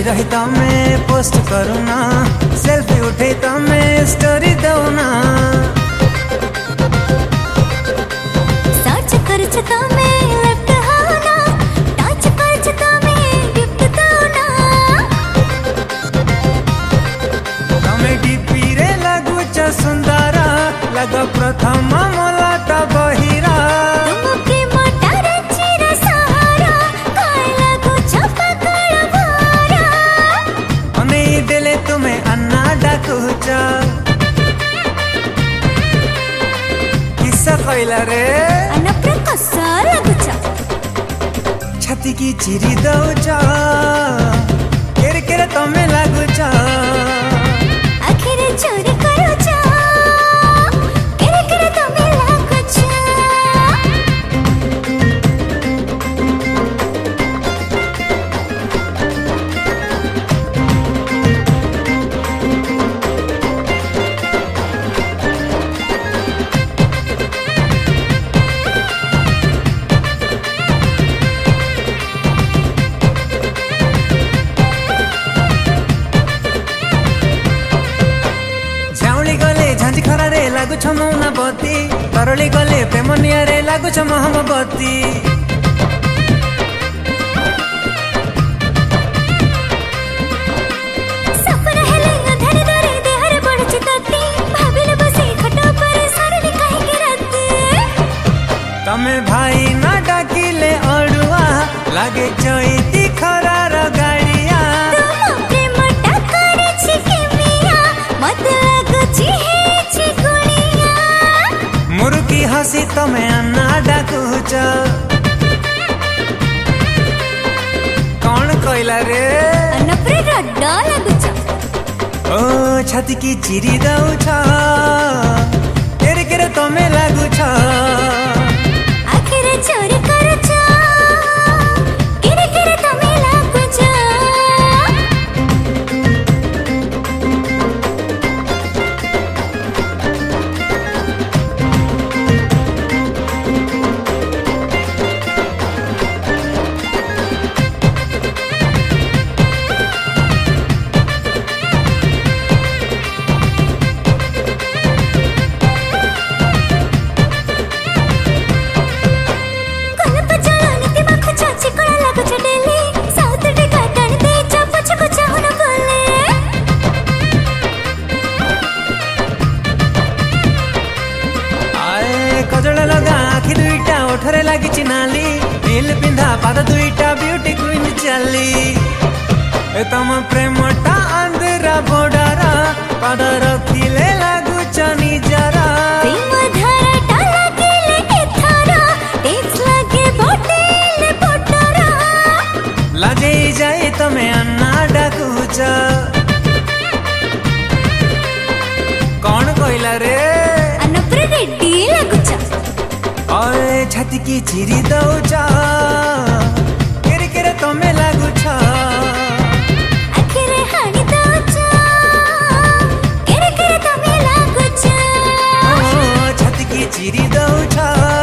रही तमे post करूना, selfie उठे तमे स्टोरी दौना। सर्च करछ तमे लेफ्ट हाना, टच करछ तमे गिफ्ट दौना। तमे डीपी रे लागुच सुंदर, लग प्रथम मलाट बहिरा। तुम प्रेम तारे चिर सहारा, काय लागुच पकड़ भारा। अने देले तुमे अन्ना डाकुच, किस्सा कहला रे अनप्रे कसा लागुच। छाती की चिरी दौच, केरे केरे तमे लागुच। आखिर चोरी करूच, केरे केरे तमे लागुच। झांझी खरा रे लागुछ मौनावती, तरली गले प्रेम नियारे लागुछ महामवती। सपना हेले अंधारे दरे देहरे बढुछि ताती, भाबिले बसे खट परे सरनी काहे के राती। तमे भाई ना डाकिले अड़ुआ, लागे चैती खरार गाड़िया। तुम प्रेम टाकरे छि केमिया, मत लागुछि हे गुड़िया। मुरुकी हसी तमे अन्ना डाकुच, कौन कहला रे अनप्रे रड्डा लागुछ। ओ छाती की चिरी दौछ, केरे केरे तमे लागुछ। आखिर चोरी करूछ, केरे केरे तमे लागुछ। कल्प चलो नीति माखुछ, चिकड़ा लागुछ डेली। साउथ टिका टाणी दे पछको चाहुन बोले। आए कजल लगा आखि दुईटा ओठरे लागिछि नाली, नील पिंधा पाद दुईटा ब्यूटी क्वीन चाली। ए तम प्रेमटा आंध्रा बॉर्डर, पाद रखिले लागुछ निजरा। प्रेम धाराटा लागिले एथरा, टेक्स लागे बोटेले पोटरा। लाजे जाए तमे अन्ना डाकुच, कौन कहला रे अनप्रे रेड्डी लागुछ। ओए छाती की चिरी दौच, केरे केरे तमे लागुछ। आखिर हाणी दौछ, केरे केरे तमे लागुछ। ओ छाती की चिरी दौछ।